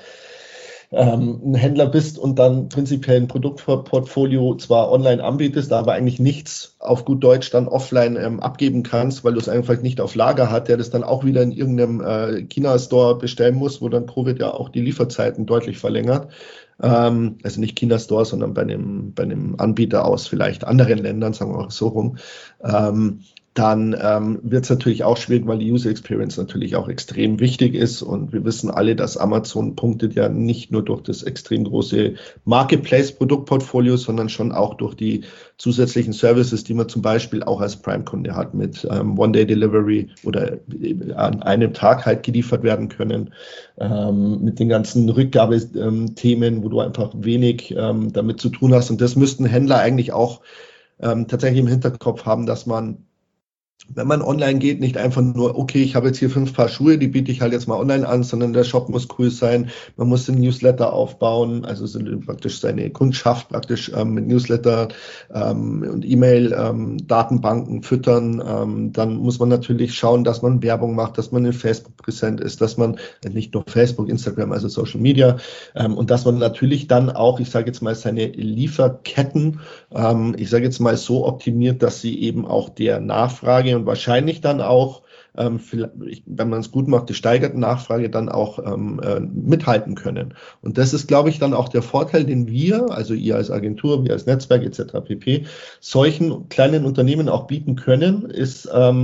ein Händler bist und dann prinzipiell ein Produktportfolio zwar online anbietest, aber eigentlich nichts auf gut Deutsch dann offline abgeben kannst, weil du es einfach nicht auf Lager hat, der das dann auch wieder in irgendeinem China-Store bestellen muss, wo dann Covid ja auch die Lieferzeiten deutlich verlängert. Also nicht China-Store, sondern bei einem Anbieter aus vielleicht anderen Ländern, sagen wir auch so rum. dann wird es natürlich auch schwierig, weil die User Experience natürlich auch extrem wichtig ist. Und wir wissen alle, dass Amazon punktet ja nicht nur durch das extrem große Marketplace-Produktportfolio, sondern schon auch durch die zusätzlichen Services, die man zum Beispiel auch als Prime-Kunde hat, mit One-Day-Delivery oder an einem Tag halt geliefert werden können, mit den ganzen Rückgabethemen, wo du einfach wenig damit zu tun hast. Und das müssten Händler eigentlich auch tatsächlich im Hinterkopf haben, dass man, wenn man online geht, nicht einfach nur, okay, ich habe jetzt hier 5 Paar Schuhe, die biete ich halt jetzt mal online an, sondern der Shop muss cool sein. Man muss den Newsletter aufbauen, also praktisch seine Kundschaft praktisch mit Newsletter und E-Mail-Datenbanken füttern. Dann muss man natürlich schauen, dass man Werbung macht, dass man in Facebook präsent ist, dass man nicht nur Facebook, Instagram, also Social Media, und dass man natürlich dann auch, ich sage jetzt mal, seine Lieferketten, ich sage jetzt mal so optimiert, dass sie eben auch der Nachfrage und wahrscheinlich dann auch, wenn man es gut macht, die steigerte Nachfrage dann auch mithalten können. Und das ist, glaube ich, dann auch der Vorteil, den wir, also ihr als Agentur, wir als Netzwerk etc. pp., solchen kleinen Unternehmen auch bieten können, ist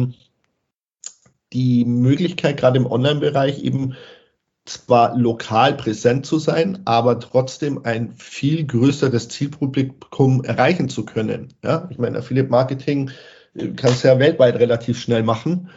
die Möglichkeit, gerade im Online-Bereich eben zwar lokal präsent zu sein, aber trotzdem ein viel größeres Zielpublikum erreichen zu können. Ja? Ich meine, Affiliate Marketing kannst du ja weltweit relativ schnell machen.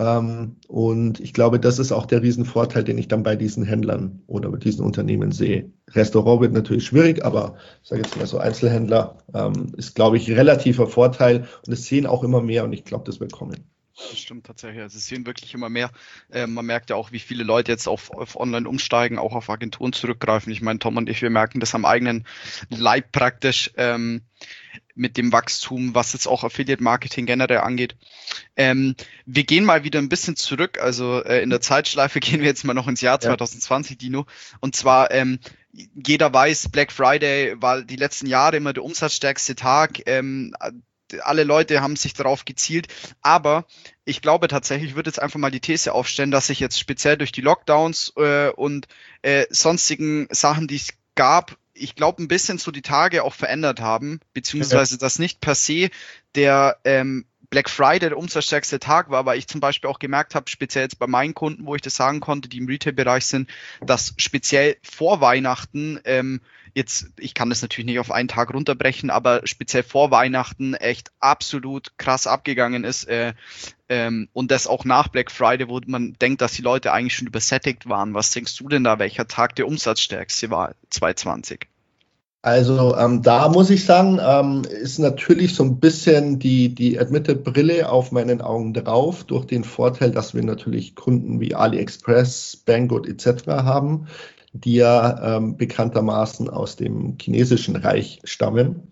Und ich glaube, das ist auch der Riesenvorteil, den ich dann bei diesen Händlern oder bei diesen Unternehmen sehe. Restaurant wird natürlich schwierig, aber ich sage jetzt mal so Einzelhändler ist, glaube ich, relativer Vorteil. Und das sehen auch immer mehr und ich glaube, das wird kommen. Das stimmt tatsächlich. Also es sehen wirklich immer mehr. Man merkt ja auch, wie viele Leute jetzt auf Online umsteigen, auch auf Agenturen zurückgreifen. Ich meine, Tom und ich, wir merken das am eigenen Leib praktisch mit dem Wachstum, was jetzt auch Affiliate-Marketing generell angeht. Wir gehen mal wieder ein bisschen zurück. Also in der Zeitschleife gehen wir jetzt mal noch ins Jahr 2020, Dino. Und zwar jeder weiß, Black Friday war die letzten Jahre immer der umsatzstärkste Tag. Alle Leute haben sich darauf gezielt, aber ich glaube tatsächlich, ich würde jetzt einfach mal die These aufstellen, dass sich jetzt speziell durch die Lockdowns und sonstigen Sachen, die es gab, ich glaube ein bisschen so die Tage auch verändert haben, beziehungsweise dass nicht per se der Black Friday der umsatzstärkste Tag war, weil ich zum Beispiel auch gemerkt habe, speziell jetzt bei meinen Kunden, wo ich das sagen konnte, die im Retail-Bereich sind, dass speziell vor Weihnachten jetzt, ich kann das natürlich nicht auf einen Tag runterbrechen, aber speziell vor Weihnachten echt absolut krass abgegangen ist und das auch nach Black Friday, wo man denkt, dass die Leute eigentlich schon übersättigt waren. Was denkst du denn da, welcher Tag der umsatzstärkste war 2020? Also da muss ich sagen, ist natürlich so ein bisschen die Admitted-Brille auf meinen Augen drauf, durch den Vorteil, dass wir natürlich Kunden wie AliExpress, Banggood etc. haben, die ja bekanntermaßen aus dem chinesischen Reich stammen.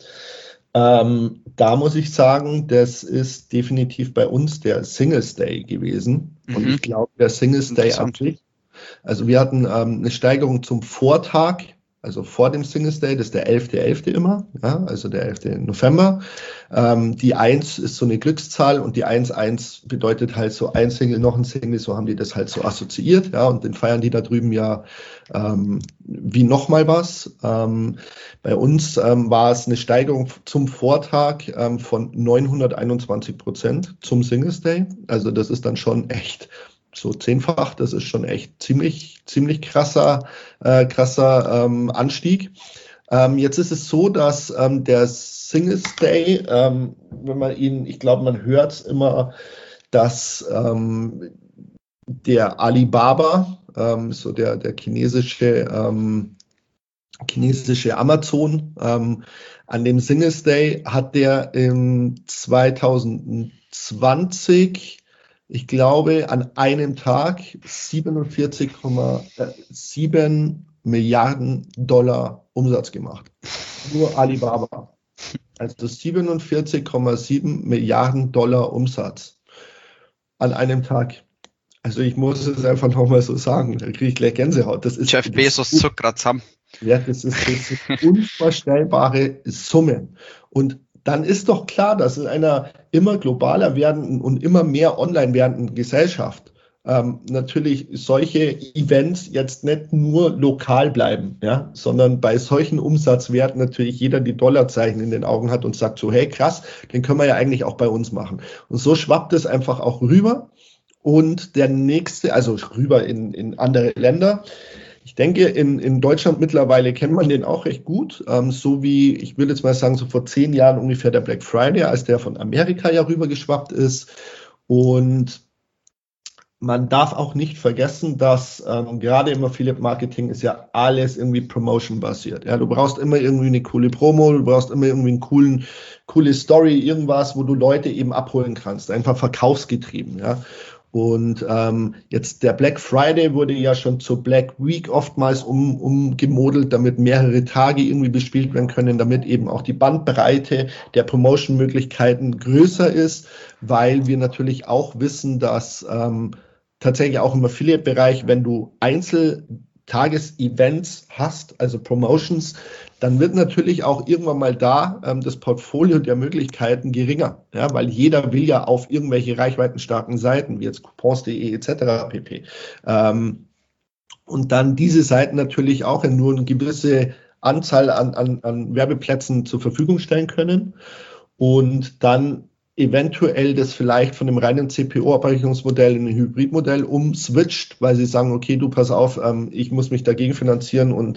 Da muss ich sagen, das ist definitiv bei uns der Singles Day gewesen. Und ich glaube, der Singles Day an sich, also wir hatten eine Steigerung zum Vortag, also vor dem Singles Day, das ist der 11.11. immer, ja, also der 11. November. Die 1 ist so eine Glückszahl und die 1,1 bedeutet halt so ein Single, noch ein Single, so haben die das halt so assoziiert, ja, und den feiern die da drüben ja wie nochmal was. Bei uns war es eine Steigerung zum Vortag von 921% zum Singles Day. Also das ist dann schon echt so 10-fach, das ist schon echt ziemlich krasser Anstieg. Jetzt ist es so, dass der Singles Day, wenn man ihn, ich glaube, man hört es immer, dass der Alibaba, so der chinesische Amazon, an dem Singles Day hat der im 2020, ich glaube, an einem Tag 47,7 Milliarden Dollar Umsatz gemacht. Nur Alibaba. Also 47,7 Milliarden Dollar Umsatz an einem Tag. Also ich muss es einfach nochmal so sagen, da kriege ich gleich Gänsehaut. Das ist, Jeff Bezos zuckt gerade zusammen. Ja, das sind unvorstellbare Summen. Und dann ist doch klar, dass in einer immer globaler werdenden und immer mehr online werdenden Gesellschaft natürlich solche Events jetzt nicht nur lokal bleiben, ja, sondern bei solchen Umsatzwerten natürlich jeder die Dollarzeichen in den Augen hat und sagt so, hey krass, den können wir ja eigentlich auch bei uns machen. Und so schwappt es einfach auch rüber und der nächste, also rüber in andere Länder. Ich denke, in Deutschland mittlerweile kennt man den auch recht gut, so wie, ich will jetzt mal sagen, so vor 10 Jahren ungefähr der Black Friday, als der von Amerika ja rübergeschwappt ist. Und man darf auch nicht vergessen, dass gerade im Affiliate-Marketing ist ja alles irgendwie Promotion-basiert. Ja, du brauchst immer irgendwie eine coole Promo, du brauchst immer irgendwie eine coole Story, irgendwas, wo du Leute eben abholen kannst, einfach verkaufsgetrieben. Ja. Und jetzt der Black Friday wurde ja schon zur Black Week oftmals umgemodelt, damit mehrere Tage irgendwie bespielt werden können, damit eben auch die Bandbreite der Promotion-Möglichkeiten größer ist, weil wir natürlich auch wissen, dass tatsächlich auch im Affiliate-Bereich, wenn du Einzeltages-Events hast, also Promotions, dann wird natürlich auch irgendwann mal da das Portfolio der Möglichkeiten geringer, ja, weil jeder will ja auf irgendwelche reichweitenstarken Seiten, wie jetzt coupons.de etc. pp. Und dann diese Seiten natürlich auch in nur eine gewisse Anzahl an Werbeplätzen zur Verfügung stellen können und dann eventuell das vielleicht von dem reinen CPO-Abrechnungsmodell in ein Hybridmodell umswitcht, weil sie sagen, okay, du pass auf, ich muss mich dagegen finanzieren und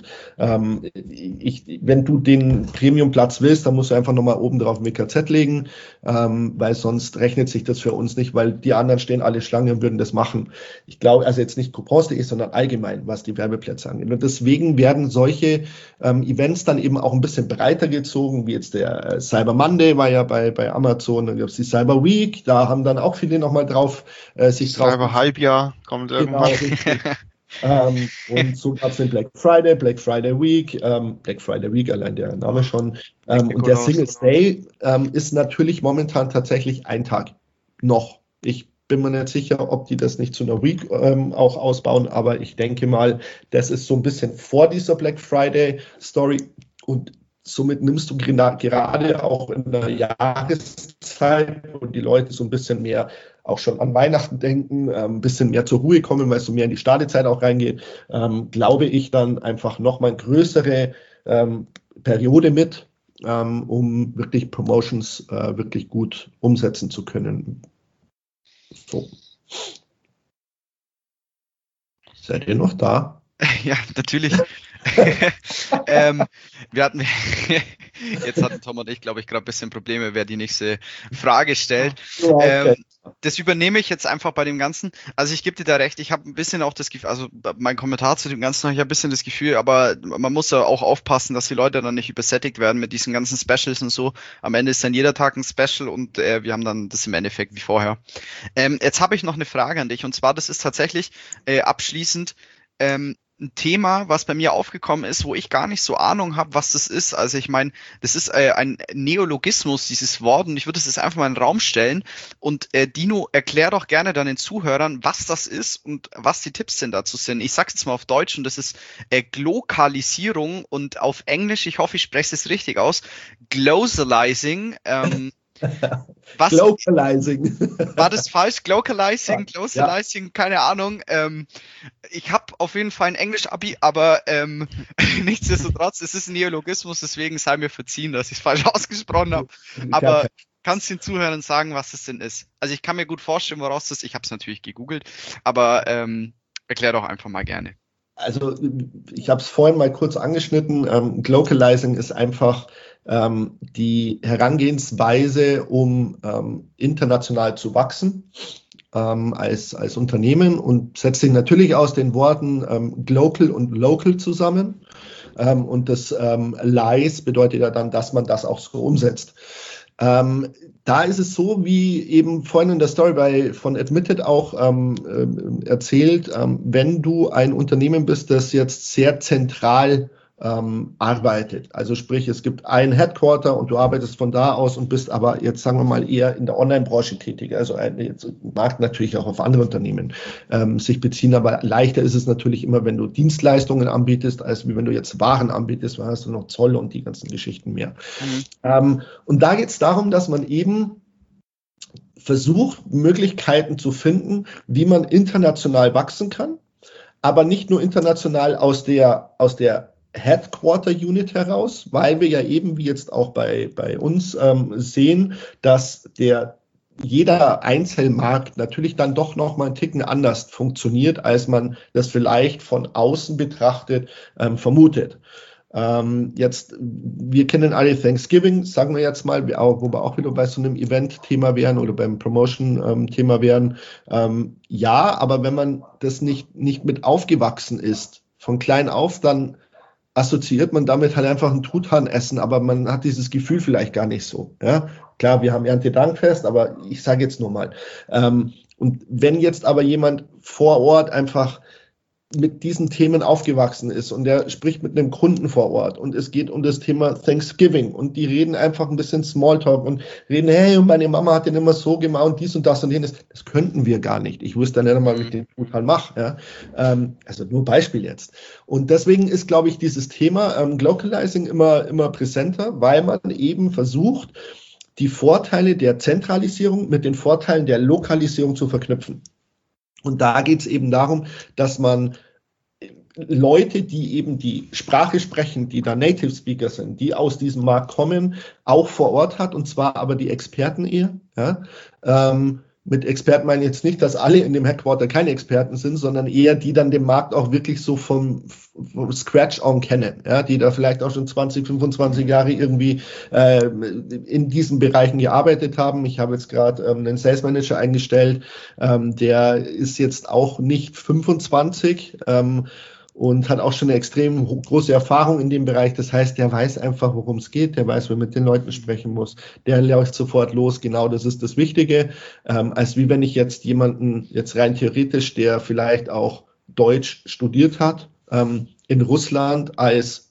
wenn du den Premium-Platz willst, dann musst du einfach nochmal oben drauf ein WKZ legen, weil sonst rechnet sich das für uns nicht, weil die anderen stehen alle Schlange und würden das machen. Ich glaube, also jetzt nicht coupons.de, sondern allgemein, was die Werbeplätze angeht. Und deswegen werden solche Events dann eben auch ein bisschen breiter gezogen, wie jetzt der Cyber Monday war ja bei Amazon, dann gab es die Cyber Week, da haben dann auch viele nochmal drauf sich drauf. Cyber Halbjahr kommt irgendwann. Genau, und so gab es den Black Friday Week, Black Friday Week, allein der Name schon. Und der Singles Day ist natürlich momentan tatsächlich ein Tag noch. Ich bin mir nicht sicher, ob die das nicht zu einer Week auch ausbauen, aber ich denke mal, das ist so ein bisschen vor dieser Black Friday Story und somit nimmst du gerade auch in der Jahreszeit, wo die Leute so ein bisschen mehr auch schon an Weihnachten denken, ein bisschen mehr zur Ruhe kommen, weil es so mehr in die Startezeit auch reingeht, glaube ich dann einfach nochmal eine größere Periode mit, um wirklich Promotions wirklich gut umsetzen zu können. So. Seid ihr noch da? Ja, natürlich. Jetzt hatten Tom und ich, glaube ich, gerade ein bisschen Probleme, wer die nächste Frage stellt. Okay. Das übernehme ich jetzt einfach bei dem Ganzen. Also ich gebe dir da recht, ich habe ein bisschen auch das Gefühl, also mein Kommentar zu dem Ganzen, ich habe ein bisschen das Gefühl, aber man muss da auch aufpassen, dass die Leute dann nicht übersättigt werden mit diesen ganzen Specials und so. Am Ende ist dann jeder Tag ein Special und wir haben dann das im Endeffekt wie vorher. Jetzt habe ich noch eine Frage an dich und zwar, das ist tatsächlich abschließend, ein Thema, was bei mir aufgekommen ist, wo ich gar nicht so Ahnung habe, was das ist. Also ich meine, das ist ein Neologismus, dieses Wort, und ich würde es jetzt einfach mal in den Raum stellen. Und Dino, erklär doch gerne dann den Zuhörern, was das ist und was die Tipps denn dazu sind. Ich sag's jetzt mal auf Deutsch und das ist Glokalisierung und auf Englisch, ich hoffe, ich spreche es richtig aus, Glosalizing. Glocalizing. War das falsch? Glocalizing, keine Ahnung. Ich habe auf jeden Fall ein Englisch-Abi, aber nichtsdestotrotz, es ist ein Neologismus, deswegen sei mir verziehen, dass ich es falsch ausgesprochen habe. Aber kannst den Zuhörern sagen, was das denn ist? Also ich kann mir gut vorstellen, woraus das ist. Ich habe es natürlich gegoogelt, aber erklär doch einfach mal gerne. Also ich habe es vorhin mal kurz angeschnitten. Glocalizing ist einfach die Herangehensweise, um international zu wachsen als Unternehmen und setzt sich natürlich aus den Worten Global und Local zusammen. Und das Lies bedeutet ja dann, dass man das auch so umsetzt. Da ist es so, wie eben vorhin in der Story von Admitted auch erzählt, wenn du ein Unternehmen bist, das jetzt sehr zentral arbeitet. Also sprich, es gibt ein Headquarter und du arbeitest von da aus und bist aber jetzt, sagen wir mal, eher in der Online-Branche tätig. Also jetzt mag natürlich auch auf andere Unternehmen sich beziehen, aber leichter ist es natürlich immer, wenn du Dienstleistungen anbietest, als wie wenn du jetzt Waren anbietest, weil hast du noch Zoll und die ganzen Geschichten mehr. Und da geht es darum, dass man eben versucht, Möglichkeiten zu finden, wie man international wachsen kann, aber nicht nur international aus der Headquarter Unit heraus, weil wir ja eben, wie jetzt auch bei uns, sehen, dass jeder Einzelmarkt natürlich dann doch noch mal einen Ticken anders funktioniert, als man das vielleicht von außen betrachtet vermutet. Wir kennen alle Thanksgiving, sagen wir jetzt mal, wo wir auch wieder bei so einem Event-Thema wären oder beim Promotion-Thema wären. Ja, aber wenn man das nicht mit aufgewachsen ist, von klein auf, dann assoziiert man damit halt einfach ein Truthahnessen, aber man hat dieses Gefühl vielleicht gar nicht so. Ja? Klar, wir haben Erntedankfest, aber ich sage jetzt nur mal. Und wenn jetzt aber jemand vor Ort einfach mit diesen Themen aufgewachsen ist und der spricht mit einem Kunden vor Ort und es geht um das Thema Thanksgiving und die reden einfach ein bisschen Smalltalk und reden, hey, und meine Mama hat den immer so gemacht und dies und das und jenes. Das könnten wir gar nicht. Ich wusste dann nicht mal, wie ich den Truthahn mache. Ja? Also nur Beispiel jetzt. Und deswegen ist, glaube ich, dieses Thema Glocalizing immer präsenter, weil man eben versucht, die Vorteile der Zentralisierung mit den Vorteilen der Lokalisierung zu verknüpfen. Und da geht es eben darum, dass man Leute, die eben die Sprache sprechen, die da Native Speaker sind, die aus diesem Markt kommen, auch vor Ort hat, und zwar aber die Experten eher. Ja? Mit Experten meine ich jetzt nicht, dass alle in dem Headquarter keine Experten sind, sondern eher die dann den Markt auch wirklich so vom Scratch on kennen, ja? Die da vielleicht auch schon 20, 25 Jahre irgendwie in diesen Bereichen gearbeitet haben. Ich habe jetzt gerade einen Sales Manager eingestellt, der ist jetzt auch nicht 25, und hat auch schon eine extrem große Erfahrung in dem Bereich. Das heißt, der weiß einfach, worum es geht, der weiß, wer mit den Leuten sprechen muss, der läuft sofort los. Genau, das ist das Wichtige. Als wie wenn ich jetzt jemanden, jetzt rein theoretisch, der vielleicht auch Deutsch studiert hat, in Russland als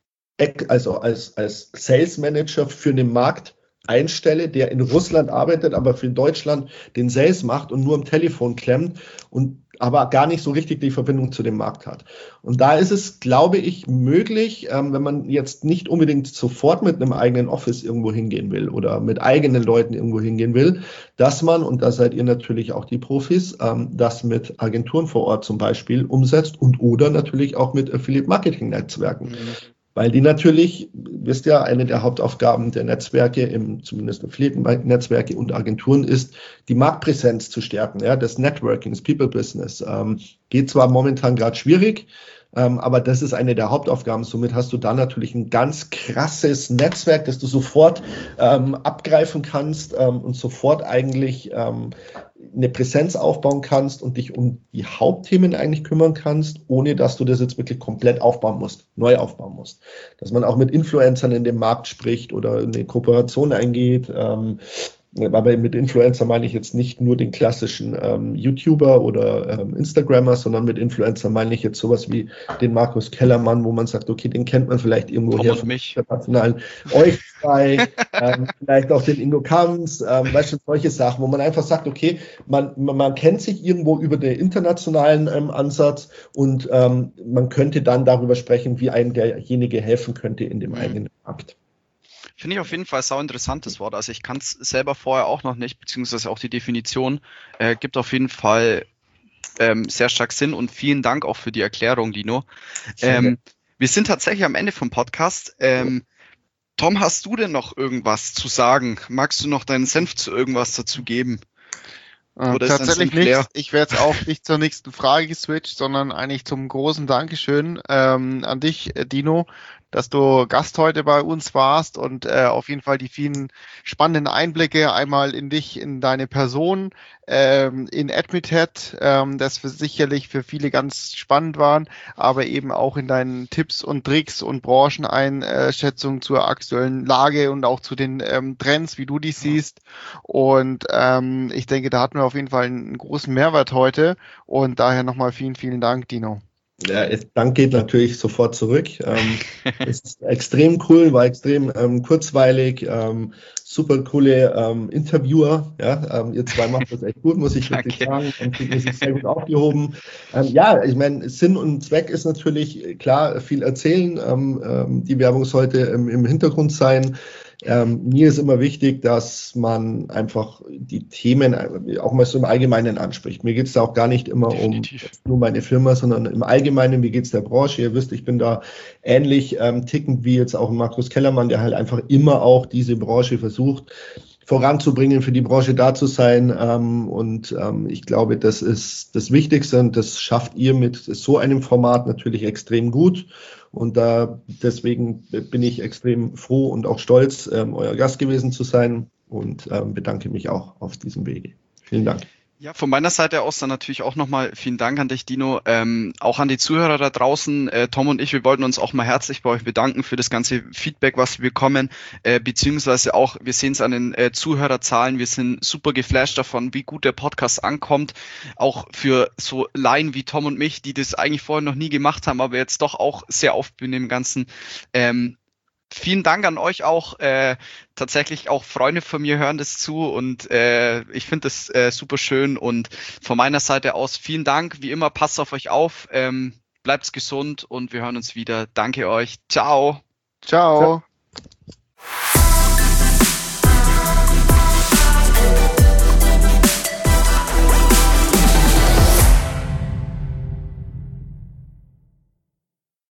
Sales Manager für einen Markt einstelle, der in Russland arbeitet, aber für Deutschland den Sales macht und nur am Telefon klemmt und aber gar nicht so richtig die Verbindung zu dem Markt hat. Und da ist es, glaube ich, möglich, wenn man jetzt nicht unbedingt sofort mit einem eigenen Office irgendwo hingehen will oder mit eigenen Leuten irgendwo hingehen will, dass man, und da seid ihr natürlich auch die Profis, das mit Agenturen vor Ort zum Beispiel umsetzt und oder natürlich auch mit Affiliate-Marketing-Netzwerken. Weil die natürlich, wisst ihr, eine der Hauptaufgaben der Netzwerke, zumindest Affiliate-Netzwerke und Agenturen ist, die Marktpräsenz zu stärken, ja, das Networking, das People-Business. Geht zwar momentan gerade schwierig, aber das ist eine der Hauptaufgaben. Somit hast du da natürlich ein ganz krasses Netzwerk, das du sofort abgreifen kannst und sofort eigentlich eine Präsenz aufbauen kannst und dich um die Hauptthemen eigentlich kümmern kannst, ohne dass du das jetzt wirklich komplett aufbauen musst, neu aufbauen musst. Dass man auch mit Influencern in dem Markt spricht oder eine Kooperation eingeht. Aber mit Influencer meine ich jetzt nicht nur den klassischen YouTuber oder Instagrammer, sondern mit Influencer meine ich jetzt sowas wie den Markus Kellermann, wo man sagt, okay, den kennt man vielleicht irgendwo her von internationalen euch zwei, vielleicht auch den Ingo Kamps, weißt du, solche Sachen, wo man einfach sagt, okay, man kennt sich irgendwo über den internationalen Ansatz und man könnte dann darüber sprechen, wie einem derjenige helfen könnte in dem eigenen Markt. Finde ich auf jeden Fall sau interessantes Wort. Also ich kann es selber vorher auch noch nicht, beziehungsweise auch die Definition gibt auf jeden Fall sehr stark Sinn und vielen Dank auch für die Erklärung, Dino. Wir sind tatsächlich am Ende vom Podcast. Tom, hast du denn noch irgendwas zu sagen? Magst du noch deinen Senf zu irgendwas dazu geben? Oder tatsächlich nicht. Ich werde jetzt auch nicht zur nächsten Frage geswitcht, sondern eigentlich zum großen Dankeschön an dich, Dino, dass du Gast heute bei uns warst und auf jeden Fall die vielen spannenden Einblicke einmal in dich, in deine Person, in Admitted, das sicherlich für viele ganz spannend waren, aber eben auch in deinen Tipps und Tricks und Brancheneinschätzungen zur aktuellen Lage und auch zu den Trends, wie du die siehst. Und ich denke, da hatten wir auf jeden Fall einen großen Mehrwert heute und daher nochmal vielen, vielen Dank, Dino. Ja, Dank geht natürlich sofort zurück. Es ist extrem cool, war extrem kurzweilig, super coole Interviewer. Ja, ihr zwei macht das echt gut, muss ich wirklich sagen. Und fühlt sich sehr gut aufgehoben. Ja, ich meine, Sinn und Zweck ist natürlich klar, viel erzählen. Die Werbung sollte im Hintergrund sein. Mir ist immer wichtig, dass man einfach die Themen auch mal so im Allgemeinen anspricht. Mir geht es da auch gar nicht immer Definitiv. um nur meine Firma, sondern im Allgemeinen, wie geht es der Branche? Ihr wisst, ich bin da ähnlich tickend wie jetzt auch Markus Kellermann, der halt einfach immer auch diese Branche versucht voranzubringen, für die Branche da zu sein. Ich glaube, das ist das Wichtigste und das schafft ihr mit so einem Format natürlich extrem gut. Und deswegen bin ich extrem froh und auch stolz, euer Gast gewesen zu sein und bedanke mich auch auf diesem Wege. Vielen Dank. Ja, von meiner Seite aus dann natürlich auch nochmal vielen Dank an dich, Dino, auch an die Zuhörer da draußen. Tom und ich, wir wollten uns auch mal herzlich bei euch bedanken für das ganze Feedback, was wir bekommen, beziehungsweise auch, wir sehen es an den Zuhörerzahlen, wir sind super geflasht davon, wie gut der Podcast ankommt, auch für so Laien wie Tom und mich, die das eigentlich vorher noch nie gemacht haben, aber jetzt doch auch sehr oft in dem Ganzen. Vielen Dank an euch auch. Tatsächlich auch Freunde von mir hören das zu und ich finde das super schön. Und von meiner Seite aus vielen Dank. Wie immer, passt auf euch auf, bleibt gesund und wir hören uns wieder. Danke euch. Ciao. Ciao.